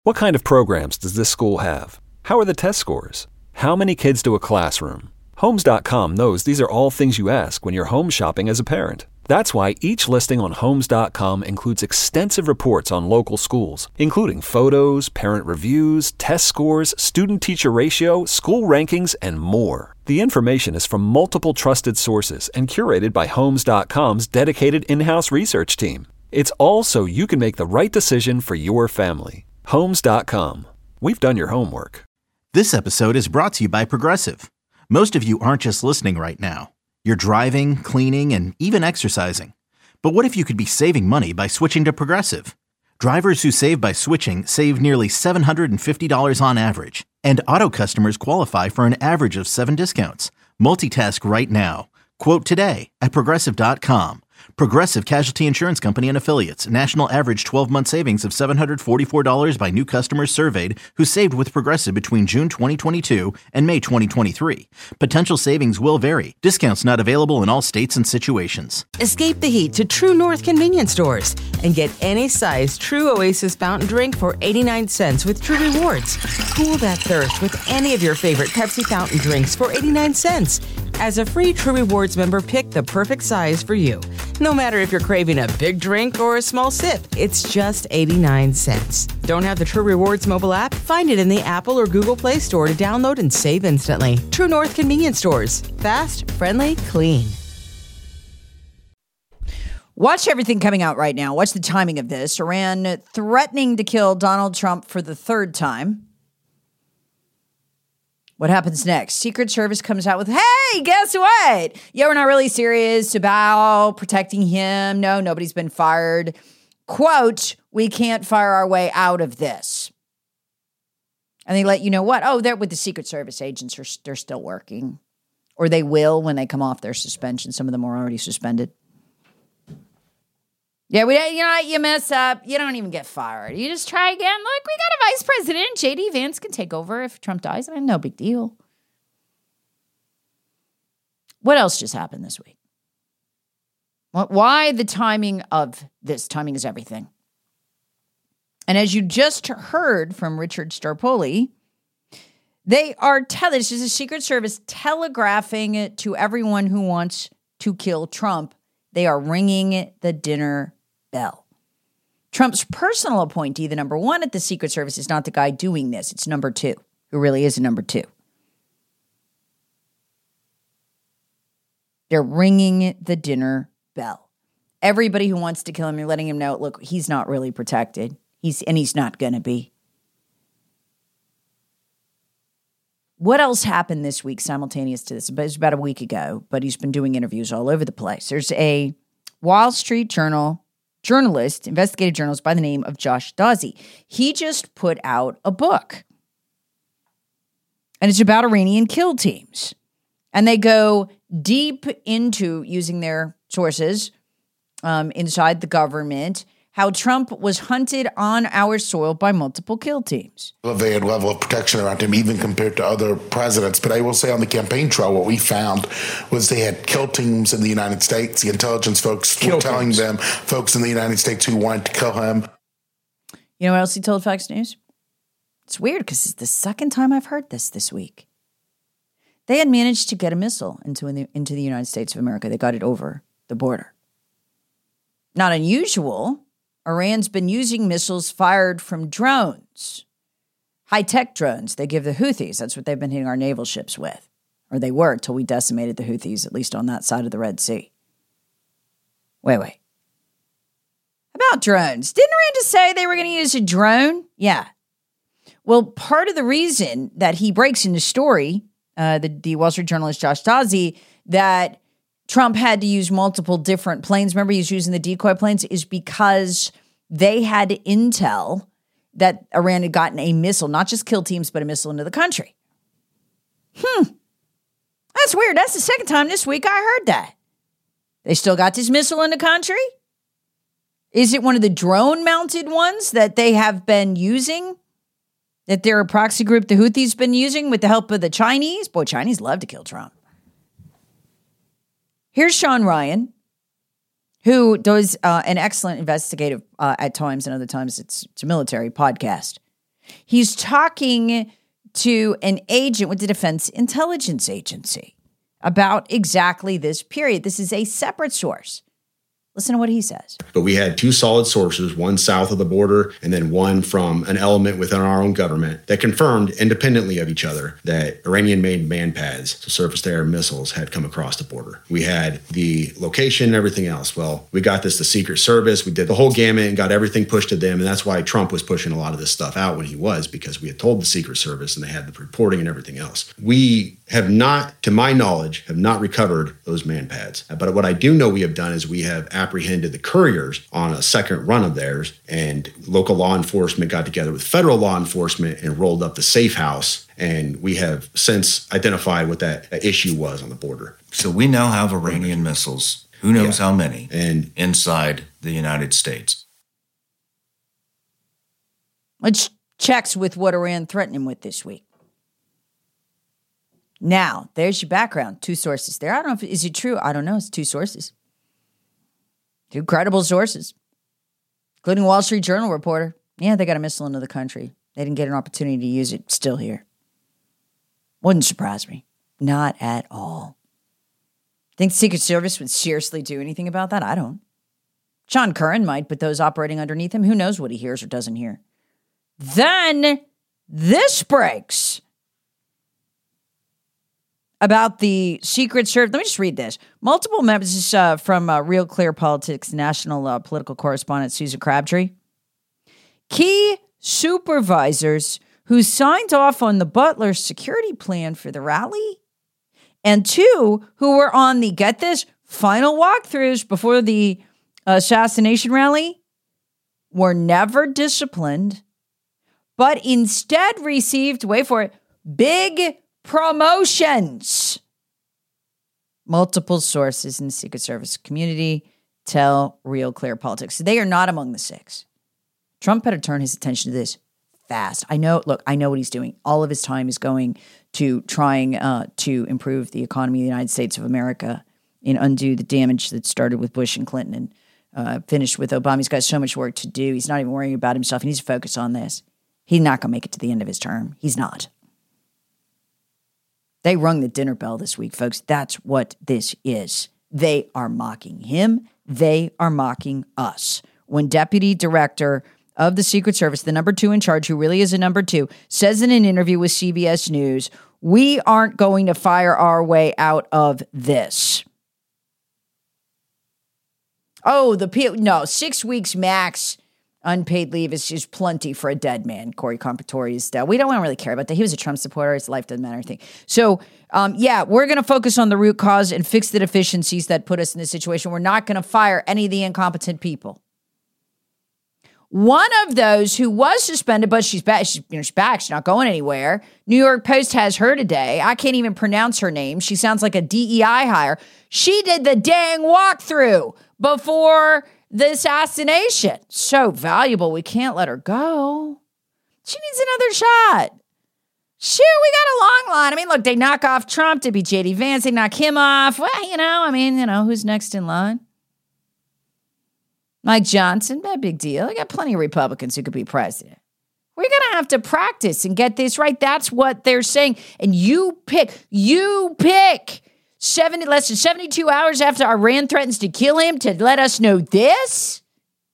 What kind of programs does this school have? How are the test scores? How many kids do a classroom? Homes.com knows these are all things you ask when you're home shopping as a parent. That's why each listing on Homes.com includes extensive reports on local schools, including photos, parent reviews, test scores, student-teacher ratio, school rankings, and more. The information is from multiple trusted sources and curated by Homes.com's dedicated in-house research team. It's all so you can make the right decision for your family. Homes.com. We've done your homework. This episode is brought to you by Progressive. Most of you aren't just listening right now. You're driving, cleaning, and even exercising. But what if you could be saving money by switching to Progressive? Drivers who save by switching save nearly $750 on average. And auto customers qualify for an average of 7 discounts. Multitask right now. Quote today at Progressive.com. Progressive Casualty Insurance Company and Affiliates. National average 12-month savings of $744 by new customers surveyed who saved with Progressive between June 2022 and May 2023. Potential savings will vary. Discounts not available in all states and situations. Escape the heat to True North convenience stores and get any size True Oasis fountain drink for 89 cents with True Rewards. Cool that thirst with any of your favorite Pepsi fountain drinks for 89 cents. As a free True Rewards member, pick the perfect size for you. No matter if you're craving a big drink or a small sip, it's just 89 cents. Don't have the True Rewards mobile app? Find it in the Apple or Google Play Store to download and save instantly. True North convenience stores. Fast, friendly, clean. Watch everything coming out right now. Watch the timing of this. Iran threatening to kill Donald Trump for the third time. What happens next? Secret Service comes out with, hey, guess what? Yeah, we're not really serious about protecting him. No, nobody's been fired. Quote, we can't fire our way out of this. And they let you know what? Oh, they're with the Secret Service agents. They're still working. Or they will when they come off their suspension. Some of them are already suspended. Yeah, you mess up. You don't even get fired. You just try again. Look, we got a vice president. J.D. Vance can take over if Trump dies. I mean, no big deal. What else just happened this week? Why the timing of this? Timing is everything. And as you just heard from Richard Starpoli, they are this is a Secret Service telegraphing it to everyone who wants to kill Trump. They are ringing the dinner bell. Trump's personal appointee, the number one at the Secret Service, is not the guy doing this. It's number two, who really is a number two. They're ringing the dinner bell. Everybody who wants to kill him, you're letting him know, look, he's not really protected. He's not going to be. What else happened this week simultaneous to this? It was about a week ago, but he's been doing interviews all over the place. There's a Wall Street Journal journalist, investigative journalist by the name of Josh Dawsey. He just put out a book. And it's about Iranian kill teams. And they go deep into using their sources inside the government, how Trump was hunted on our soil by multiple kill teams. Elevated level of protection around him, even compared to other presidents. But I will say on the campaign trail, what we found was they had kill teams in the United States. The intelligence folks were telling them, folks in the United States who wanted to kill him. You know what else he told Fox News? It's weird because it's the second time I've heard this week. They had managed to get a missile into the United States of America. They got it over the border. Not unusual. Iran's been using missiles fired from drones, high-tech drones they give the Houthis. That's what they've been hitting our naval ships with. Or they were until we decimated the Houthis, at least on that side of the Red Sea. Wait. About drones. Didn't Iran just say they were going to use a drone? Yeah. Well, part of the reason that he breaks in the story, the Wall Street journalist Josh Dawsey, that Trump had to use multiple different planes. Remember, he's using the decoy planes, is because they had intel that Iran had gotten a missile, not just kill teams, but a missile into the country. That's weird. That's the second time this week I heard that. They still got this missile in the country? Is it one of the drone-mounted ones that they have been using? That their proxy group, the Houthis, been using with the help of the Chinese? Boy, Chinese love to kill Trump. Here's Sean Ryan, who does an excellent investigative, at times and other times it's a military podcast. He's talking to an agent with the Defense Intelligence Agency about exactly this period. This is a separate source. Listen to what he says. But we had two solid sources, one south of the border and then one from an element within our own government that confirmed independently of each other that Iranian-made man pads, so surface-to-air missiles, had come across the border. We had the location and everything else. Well, we got this to Secret Service. We did the whole gamut and got everything pushed to them. And that's why Trump was pushing a lot of this stuff out when he was, because we had told the Secret Service and they had the reporting and everything else. We have not, to my knowledge, have not recovered those man pads. But what I do know we have done is we have apprehended the couriers on a second run of theirs, and local law enforcement got together with federal law enforcement and rolled up the safe house. And we have since identified what that issue was on the border. So we now have Iranian missiles, who knows how many, and inside the United States. Which checks with what Iran threatened him with this week. Now, there's your background. Two sources there. I don't know is it true? I don't know. It's two sources. Two credible sources, including Wall Street Journal reporter. Yeah, they got a missile into the country. They didn't get an opportunity to use it. Still here. Wouldn't surprise me. Not at all. Think the Secret Service would seriously do anything about that? I don't. John Curran might, but those operating underneath him, who knows what he hears or doesn't hear. Then this breaks about the Secret Service. Let me just read this. Multiple members, this is from Real Clear Politics national political correspondent Susan Crabtree. Key supervisors who signed off on the Butler security plan for the rally, and two who were on the, get this, final walkthroughs before the assassination rally, were never disciplined, but instead received, wait for it, big promotions. Multiple sources in the Secret Service community tell Real Clear Politics. They are not among the six. Trump better turn his attention to this fast. I know what he's doing. All of his time is going to trying to improve the economy of the United States of America and undo the damage that started with Bush and Clinton and finished with Obama. He's got so much work to do. He's not even worrying about himself. He needs to focus on this. He's not going to make it to the end of his term. He's not. They rung the dinner bell this week, folks. That's what this is. They are mocking him. They are mocking us. When Deputy Director of the Secret Service, the number two in charge, who really is a number two, says in an interview with CBS News, we aren't going to fire our way out of this. Oh, 6 weeks max unpaid leave is just plenty for a dead man. Corey Compatore is dead. We don't really care about that. He was a Trump supporter. His life doesn't matter anything. So, we're going to focus on the root cause and fix the deficiencies that put us in this situation. We're not going to fire any of the incompetent people. One of those who was suspended, but she's back. She's back. She's not going anywhere. New York Post has her today. I can't even pronounce her name. She sounds like a DEI hire. She did the dang walkthrough before the assassination. So valuable. We can't let her go. She needs another shot. Shoot, we got a long line. I mean, look, they knock off Trump to be J.D. Vance. They knock him off. Well, who's next in line? Mike Johnson, no big deal. I got plenty of Republicans who could be president. We're going to have to practice and get this right. That's what they're saying. And you pick. Less than 72 hours after Iran threatens to kill him to let us know this?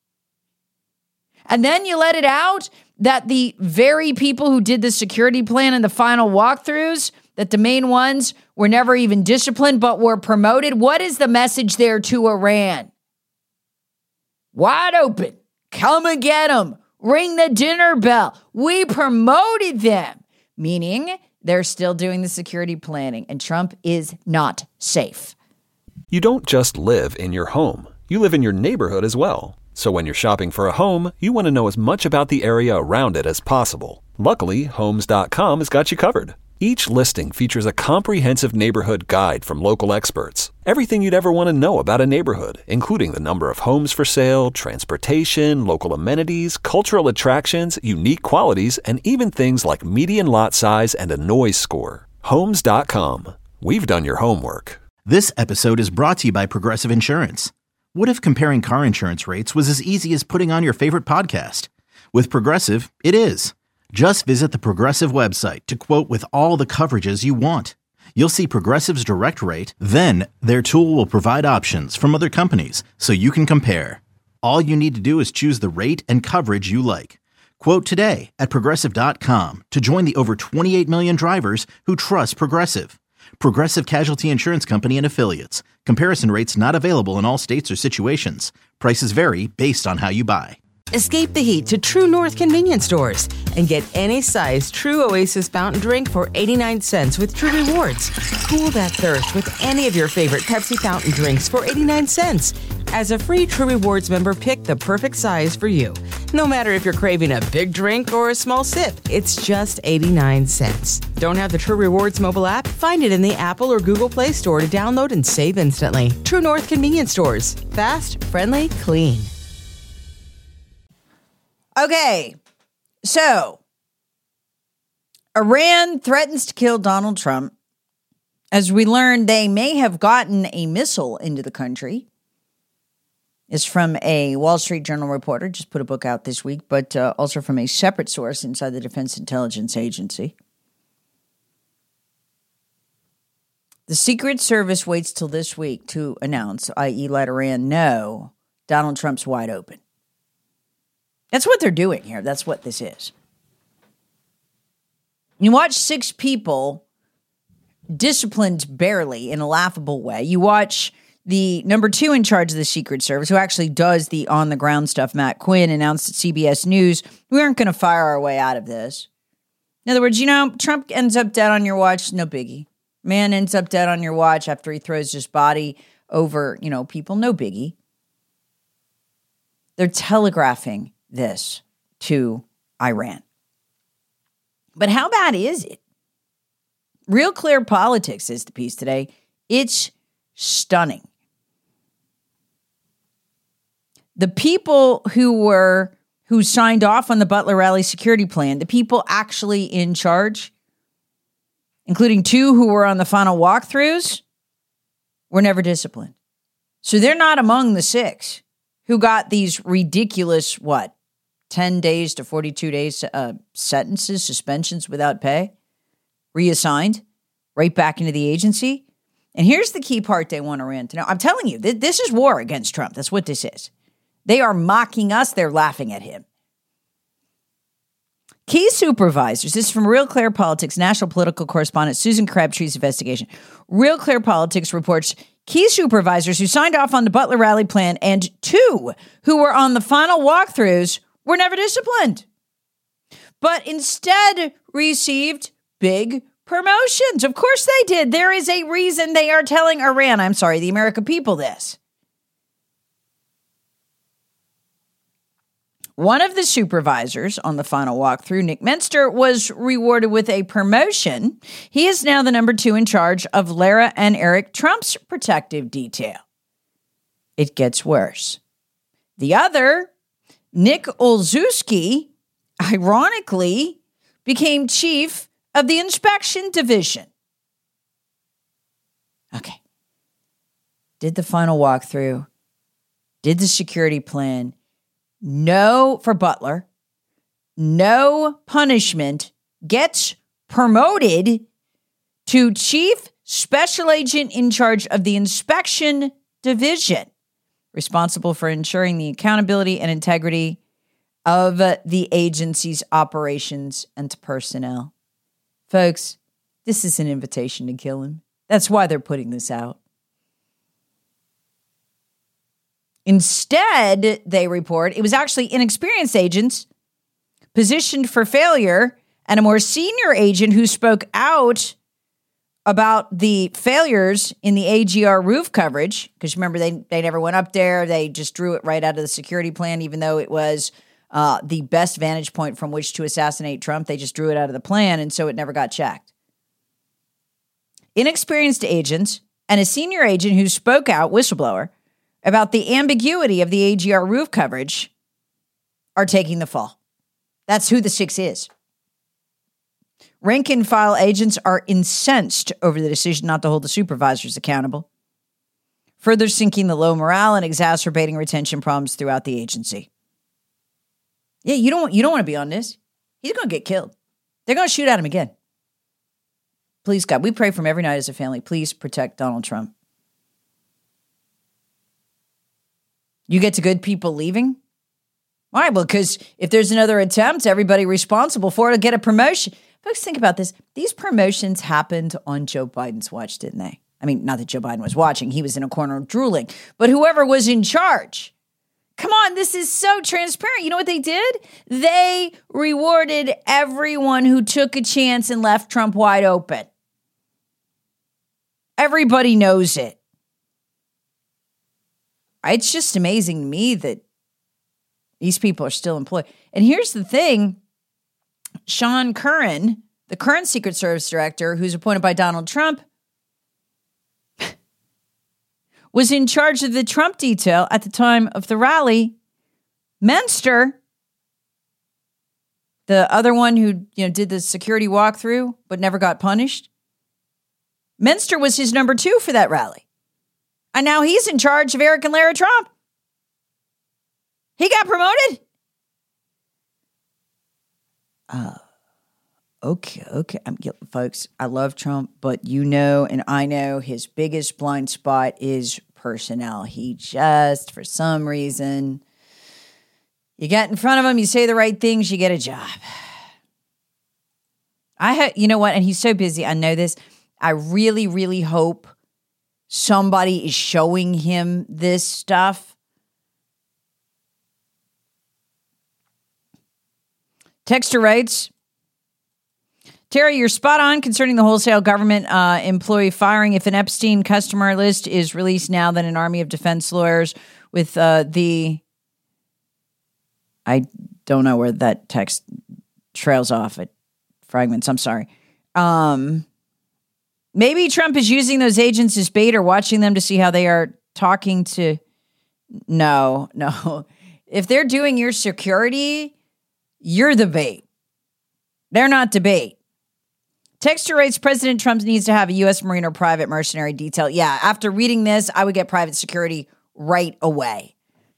And then you let it out that the very people who did the security plan and the final walkthroughs, that the main ones were never even disciplined but were promoted. What is the message there to Iran? Wide open. Come and get them. Ring the dinner bell. We promoted them. Meaning they're still doing the security planning, and Trump is not safe. You don't just live in your home. You live in your neighborhood as well. So when you're shopping for a home, you want to know as much about the area around it as possible. Luckily, Homes.com has got you covered. Each listing features a comprehensive neighborhood guide from local experts. Everything you'd ever want to know about a neighborhood, including the number of homes for sale, transportation, local amenities, cultural attractions, unique qualities, and even things like median lot size and a noise score. Homes.com. We've done your homework. This episode is brought to you by Progressive Insurance. What if comparing car insurance rates was as easy as putting on your favorite podcast? With Progressive, it is. Just visit the Progressive website to quote with all the coverages you want. You'll see Progressive's direct rate, then their tool will provide options from other companies so you can compare. All you need to do is choose the rate and coverage you like. Quote today at Progressive.com to join the over 28 million drivers who trust Progressive. Progressive Casualty Insurance Company and Affiliates. Comparison rates not available in all states or situations. Prices vary based on how you buy. Escape the heat to True North convenience stores and get any size True Oasis fountain drink for 89 cents with True Rewards. Cool that thirst with any of your favorite Pepsi fountain drinks for 89 cents. As a free True Rewards member, pick the perfect size for you. No matter if you're craving a big drink or a small sip, it's just 89 cents. Don't have the True Rewards mobile app? Find it in the Apple or Google Play Store to download and save instantly. True North convenience stores. Fast, friendly, clean. Okay, so Iran threatens to kill Donald Trump. As we learned, they may have gotten a missile into the country. It's from a Wall Street Journal reporter, just put a book out this week, but also from a separate source inside the Defense Intelligence Agency. The Secret Service waits till this week to announce, i.e. let Iran know, Donald Trump's wide open. That's what they're doing here. That's what this is. You watch 6 people disciplined barely in a laughable way. You watch the number 2 in charge of the Secret Service, who actually does the on-the-ground stuff, Matt Quinn, announced at CBS News, we aren't going to fire our way out of this. In other words, Trump ends up dead on your watch, no biggie. Man ends up dead on your watch after he throws his body over, people, no biggie. They're telegraphing this to Iran. But how bad is it? Real Clear Politics is the piece today. It's stunning. The people who signed off on the Butler Rally security plan, the people actually in charge, including 2 who were on the final walkthroughs, were never disciplined. So they're not among the 6 who got these ridiculous, 10 days to 42 days sentences, suspensions without pay, reassigned right back into the agency. And here's the key part they want Iran to know. I'm telling you, this is war against Trump. That's what this is. They are mocking us. They're laughing at him. Key supervisors, this is from Real Clear Politics, national political correspondent Susan Crabtree's investigation. Real Clear Politics reports key supervisors who signed off on the Butler Rally plan and 2 who were on the final walkthroughs were never disciplined, but instead received big promotions. Of course they did. There is a reason they are telling the American people this. One of the supervisors on the final walkthrough, Nick Menster, was rewarded with a promotion. He is now the number 2 in charge of Lara and Eric Trump's protective detail. It gets worse. The other, Nick Olszewski, ironically, became chief of the inspection division. Okay. Did the final walkthrough, did the security plan. No, for Butler, no punishment, gets promoted to chief special agent in charge of the inspection division, responsible for ensuring the accountability and integrity of the agency's operations and personnel. Folks, this is an invitation to kill him. That's why they're putting this out. Instead, they report, it was actually inexperienced agents positioned for failure and a more senior agent who spoke out about the failures in the AGR roof coverage. Because remember, they never went up there. They just drew it right out of the security plan, even though it was the best vantage point from which to assassinate Trump. They just drew it out of the plan, and so it never got checked. Inexperienced agents and a senior agent who spoke out, whistleblower, about the ambiguity of the AGR roof coverage are taking the fall. That's who the 6 is. Rank and file agents are incensed over the decision not to hold the supervisors accountable, further sinking the low morale and exacerbating retention problems throughout the agency. Yeah, you don't want to be on this. He's going to get killed. They're going to shoot at him again. Please, God, we pray for him every night as a family. Please protect Donald Trump. You get to good people leaving? Why? Well, because if there's another attempt, everybody responsible for it will get a promotion. Folks, think about this. These promotions happened on Joe Biden's watch, didn't they? I mean, not that Joe Biden was watching. He was in a corner drooling. But whoever was in charge. Come on, this is so transparent. You know what they did? They rewarded everyone who took a chance and left Trump wide open. Everybody knows it. It's just amazing to me that these people are still employed. And here's the thing. Sean Curran, the current Secret Service director who's appointed by Donald Trump, was in charge of the Trump detail at the time of the rally. Menster, the other one who did the security walkthrough but never got punished, Menster was his number 2 for that rally. And now he's in charge of Eric and Lara Trump. He got promoted. Okay. Folks, I love Trump, but and I know his biggest blind spot is personnel. He just, for some reason, you get in front of him, you say the right things, you get a job. You know what? And he's so busy. I know this. I really, really hope somebody is showing him this stuff. Texter writes, Terry, you're spot on concerning the wholesale government employee firing. If an Epstein customer list is released now, then an army of defense lawyers with I don't know where that text trails off at fragments. I'm sorry. Maybe Trump is using those agents as bait or watching them to see how they are talking to. No. If they're doing your security, you're the bait. They're not the bait. Texter writes, President Trump needs to have a U.S. Marine or private mercenary detail. Yeah, after reading this, I would get private security right away.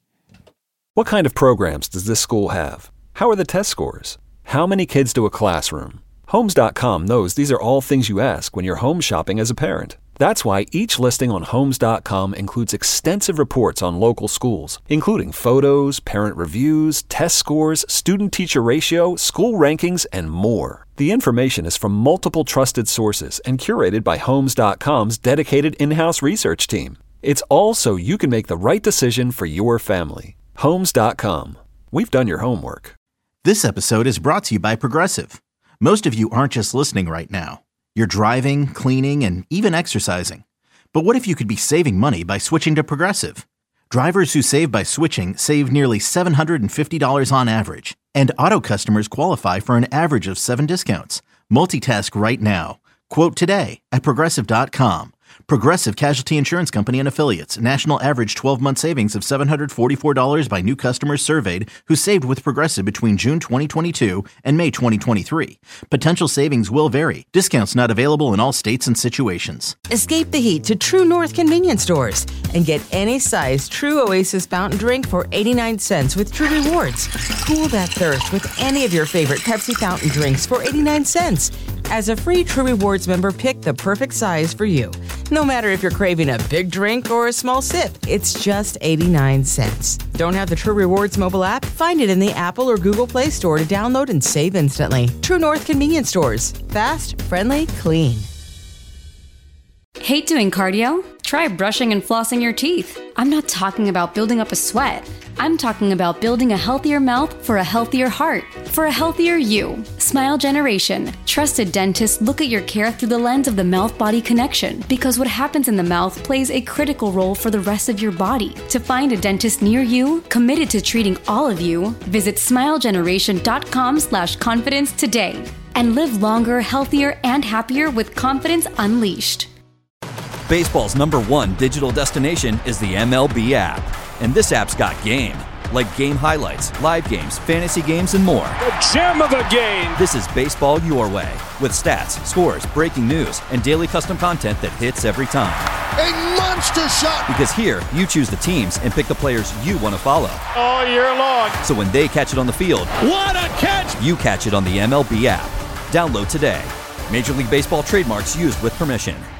What kind of programs does this school have? How are the test scores? How many kids do a classroom? Homes.com knows these are all things you ask when you're home shopping as a parent. That's why each listing on Homes.com includes extensive reports on local schools, including photos, parent reviews, test scores, student-teacher ratio, school rankings, and more. The information is from multiple trusted sources and curated by Homes.com's dedicated in-house research team. It's all so you can make the right decision for your family. Homes.com. We've done your homework. This episode is brought to you by Progressive. Most of you aren't just listening right now. You're driving, cleaning, and even exercising. But what if you could be saving money by switching to Progressive? Drivers who save by switching save nearly $750 on average. And auto customers qualify for an average of 7 discounts. Multitask right now. Quote today at Progressive.com. Progressive Casualty Insurance Company and Affiliates. National average 12-month savings of $744 by new customers surveyed who saved with Progressive between June 2022 and May 2023. Potential savings will vary. Discounts not available in all states and situations. Escape the heat to True North convenience stores and get any size True Oasis fountain drink for 89 cents with True Rewards. Cool that thirst with any of your favorite Pepsi fountain drinks for 89 cents. As a free True Rewards member, pick the perfect size for you. No matter if you're craving a big drink or a small sip, it's just 89 cents. Don't have the True Rewards mobile app? Find it in the Apple or Google Play Store to download and save instantly. True North convenience stores. Fast, friendly, clean. Hate doing cardio? Try brushing and flossing your teeth. I'm not talking about building up a sweat. I'm talking about building a healthier mouth for a healthier heart, for a healthier you. Smile Generation. Trusted dentists look at your care through the lens of the mouth-body connection because what happens in the mouth plays a critical role for the rest of your body. To find a dentist near you, committed to treating all of you, visit smilegeneration.com/confidence today and live longer, healthier, and happier with confidence unleashed. Baseball's #1 digital destination is the MLB app. And this app's got game. like game highlights, live games, fantasy games, and more. The gem of a game! This is baseball your way, with stats, scores, breaking news, and daily custom content that hits every time. A monster shot! Because here, you choose the teams and pick the players you want to follow. All year long. So when they catch it on the field, what a catch! You catch it on the MLB app. Download today. Major League Baseball trademarks used with permission.